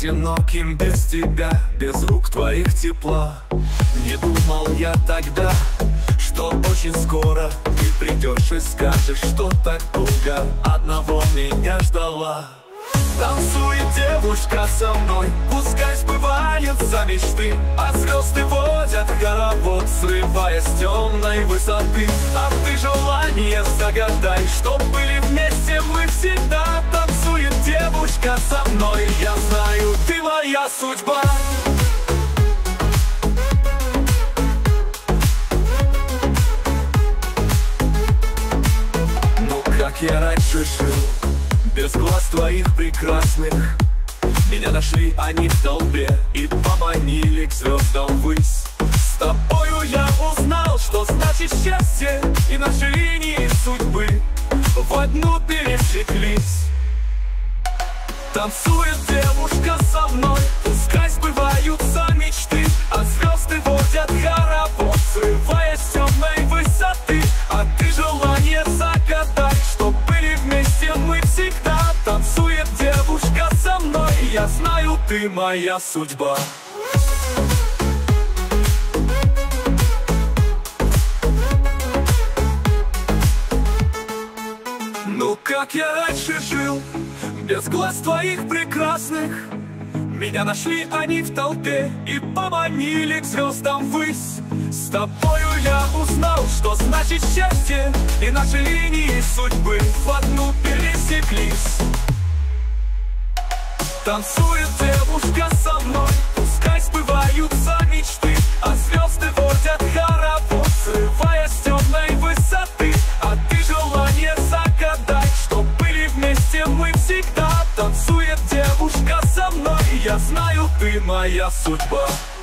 одиноким без тебя, без рук твоих тепла. Не думал я тогда, что очень скоро ты придешь и скажешь, что так долго одного меня ждала. Танцует девушка со мной, пускай сбываются мечты, а звезды водят хоровод, срываясь с темной высоты. А ты желание загадай, чтоб были вместе мы всегда. Танцует девушка со мной, я знаю, ты моя судьба. Ну как я раньше жил, без глаз твоих прекрасных. Меня нашли они в толпе и поманили к звездам ввысь. С тобою я узнал, что значит счастье, и наши линии судьбы в одну пересеклись. Танцует девушка со мной, пускай сбываются мечты, а звезды водят хоровод, срываясь с темной высоты. А ты желание загадай, чтоб были вместе мы всегда. Танцует девушка со мной, я знаю, ты моя судьба. Ну как я раньше жил, без глаз твоих прекрасных. Меня нашли они в толпе и поманили к звездам ввысь. С тобою я узнал, что значит счастье, и наши линии судьбы в одну пересеклись. Танцует девушка со мной, пускай сбываются мечты, а звезды водят хоровод, срываясь с темной высоты. А ты желание загадай, чтоб были вместе мы всегда. Танцует девушка со мной, я знаю, ты моя судьба.